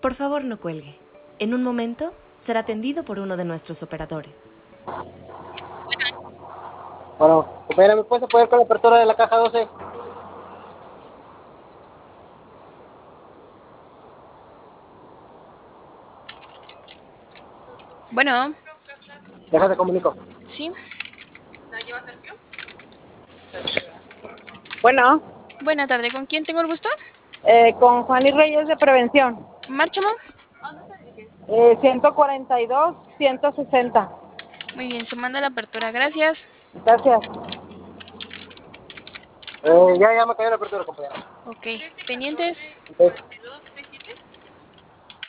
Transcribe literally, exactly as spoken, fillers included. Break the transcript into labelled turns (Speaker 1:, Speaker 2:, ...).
Speaker 1: Por favor, no cuelgue. En un momento será atendido por uno de nuestros operadores.
Speaker 2: Bueno, compañera, ¿me puedes apoyar con la apertura de la caja doce?
Speaker 3: Bueno,
Speaker 2: Déjate comunico.
Speaker 3: sí.
Speaker 4: Bueno,
Speaker 3: Buena tarde, ¿con quién tengo el gusto?
Speaker 4: eh, con Juan y Reyes de Prevención.
Speaker 3: Marcha, mam.
Speaker 4: Eh, ciento cuarenta y dos, ciento sesenta.
Speaker 3: Muy bien, se manda la apertura, gracias.
Speaker 4: Gracias.
Speaker 2: Eh, ya, ya me cayó la apertura, compañera.
Speaker 3: Ok, pendientes.
Speaker 2: Ok.